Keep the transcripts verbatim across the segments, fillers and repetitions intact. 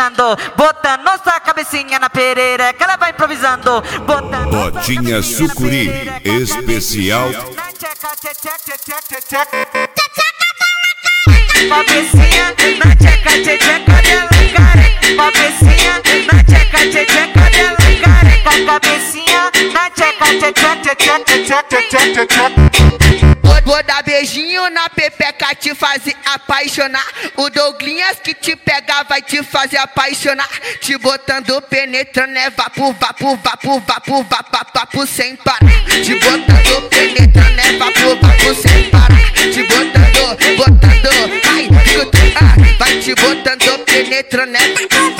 improvisando, botando sua cabecinha na perereca, ela vai improvisando, botando Botinha Sucuri especial. Cabecinha na tcheca, tcheca dela, careca. Cabecinha na tcheca, tcheca dela, careca. Cabecinha na tcheca, tcheca, tcheca, tcheca, tcheca. Vou dar beijinho na pepeca, te fazer apaixonar. O Douglinhas que te pega vai te fazer apaixonar. Te botando penetrando, é vapo, vapo, vapo, vapo, vapo, vapo sem parar. Te botando penetrando, é vapo, vapo sem parar. Te botando, botando, ai, ah, vai te botando penetrando, é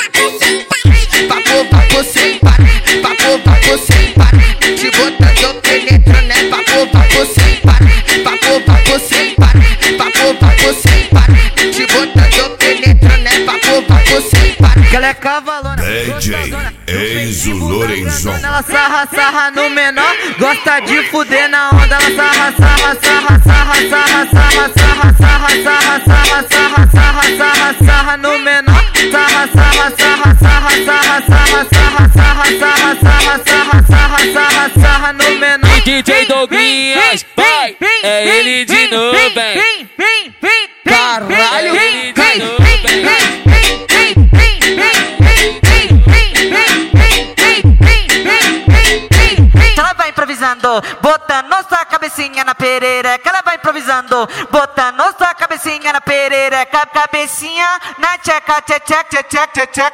vapo, vapo sem parar. Vapo, vapo sem parar. Te botando penetrando, é vapo, vapo sem parar. Vapo, vapo sem parar, vapo, vapo sem parar. Te botando penetrando, é vapo, vapo sem parar. Que ela é cavalona, D J Enzo Lorenzon. Ela sarra, sarra no menor, gosta de fuder na onda. Ela sarra, sarra, sarra, sarra, sarra, sarra, sarra, sarra, sarra, sarra, sarra, sarra, sarra, sarra no menor. Sarra, sarra, sarra, sarra, sarra, sarra, sarra, sarra, sarra, sarra, sarra, sarra, sarra, sarra no menor. D J Douglinhas, vai, é ele de novo, hein? Caralho, ele de novo, hein? Ela vai improvisando, botando sua cabecinha na perereca. Ela vai improvisando, botando sua cabecinha na perereca. Cabecinha na tcheca, tcheca, tcheca, tcheca.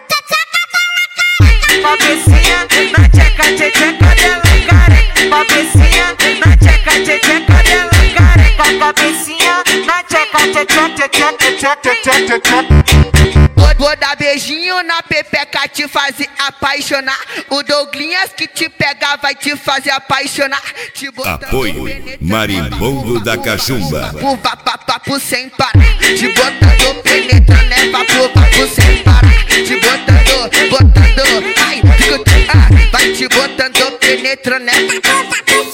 Cabecinha na tcheca, tcheca dela, careca. Cabecinha na tcheca, tcheca dela, careca. Cabecinha na tcheca, tcheca, tcheca, tcheca, tcheca. Vou dar beijinho na pepeca, te fazer apaixonar. O Douglinhas que te pega vai te fazer apaixonar. Te Apoio Marimbondo da Cachumba. Vapo, vapo, vapo sem parar. Te botando penetrando, é vapo, vapo sem parar. Te botando, botando, ai, ah, vai te botando penetrando, é vapo, vapo